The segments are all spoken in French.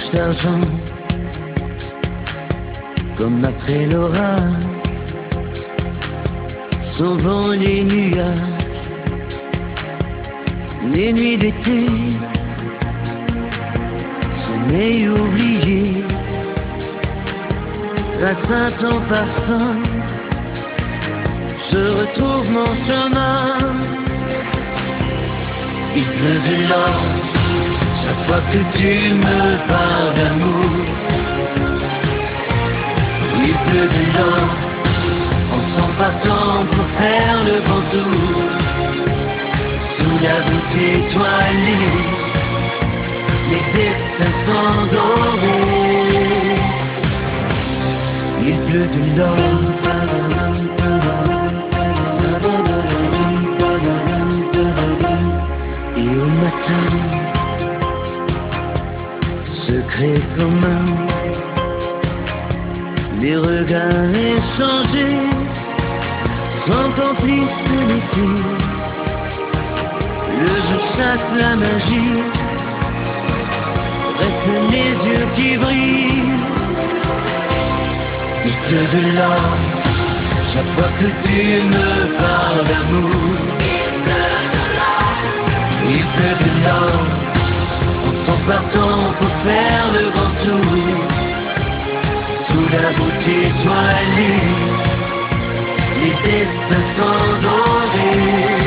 couche d'argent, comme après l'orage, s'envolent les nuages, les nuits d'été, sommeil oublié, grâce à ton parfum, je retrouve mon chemin. Il pleut de l'or chaque fois que tu me parles d'amour. Il pleut de l'or en s'en partant pour faire le grand tour. Sous la voûte étoilée, les destins sont dorés. Il pleut de l'or. Et au matin, secret commun, les regards échangés, sans complice de l'été. Le jour chasse la magie, restent les yeux qui brillent. Il pleut de l'or chaque fois que tu me parles d'amour. Il pleut de l'or en s'en partant pour faire le grand tour. Sous la voûte étoilée, les destins sont dorés.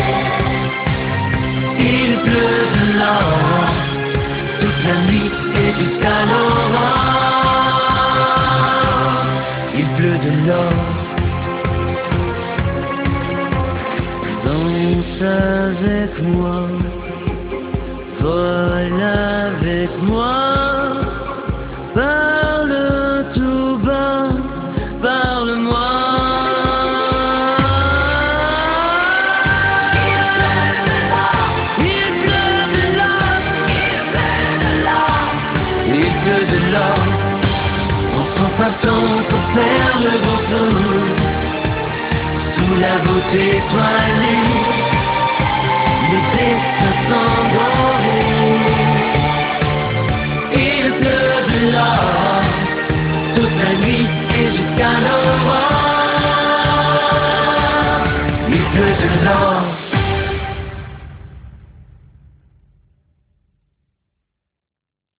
Il pleut de l'or toute la nuit et jusqu'à l'aurore. Il pleut de l'or. Danse avec moi, vole avec moi, parle tout bas, parle-moi. Il pleut de l'or, il pleut de l'or, en s'en partant pour faire le grand tour. Sous la voûte étoilée, les destins sont